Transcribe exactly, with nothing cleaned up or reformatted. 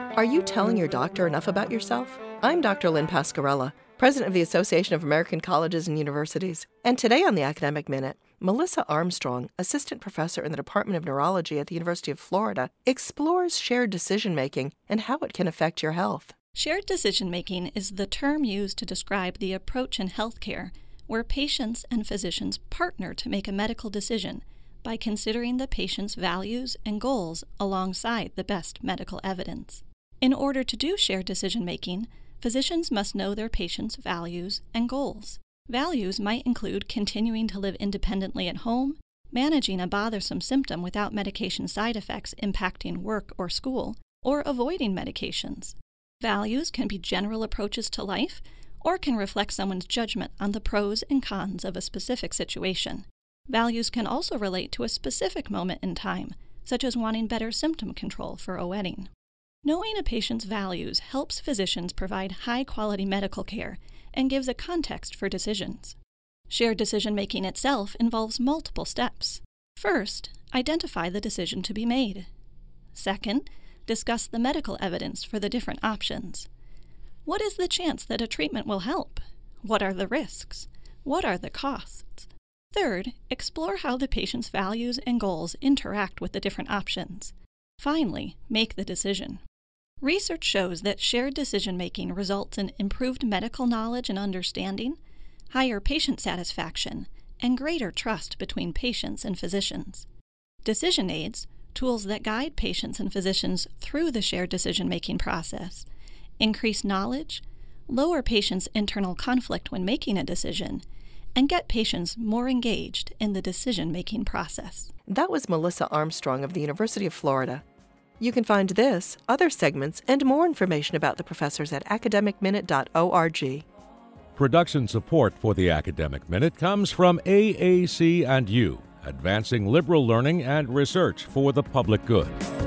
Are you telling your doctor enough about yourself? I'm Doctor Lynn Pascarella, President of the Association of American Colleges and Universities. And today on the Academic Minute, Melissa Armstrong, Assistant Professor in the Department of Neurology at the University of Florida, explores shared decision-making and how it can affect your health. Shared decision-making is the term used to describe the approach in healthcare where patients and physicians partner to make a medical decision by considering the patient's values and goals alongside the best medical evidence. In order to do shared decision-making, physicians must know their patients' values and goals. Values might include continuing to live independently at home, managing a bothersome symptom without medication side effects impacting work or school, or avoiding medications. Values can be general approaches to life, or can reflect someone's judgment on the pros and cons of a specific situation. Values can also relate to a specific moment in time, such as wanting better symptom control for a wedding. Knowing a patient's values helps physicians provide high-quality medical care and gives a context for decisions. Shared decision-making itself involves multiple steps. First, identify the decision to be made. Second, discuss the medical evidence for the different options. What is the chance that a treatment will help? What are the risks? What are the costs? Third, explore how the patient's values and goals interact with the different options. Finally, make the decision. Research shows that shared decision-making results in improved medical knowledge and understanding, higher patient satisfaction, and greater trust between patients and physicians. Decision aids, tools that guide patients and physicians through the shared decision-making process, increase knowledge, lower patients' internal conflict when making a decision, and get patients more engaged in the decision-making process. That was Melissa Armstrong of the University of Florida. You can find this, other segments, and more information about the professors at academic minute dot org. Production support for the Academic Minute comes from A A C and U, advancing liberal learning and research for the public good.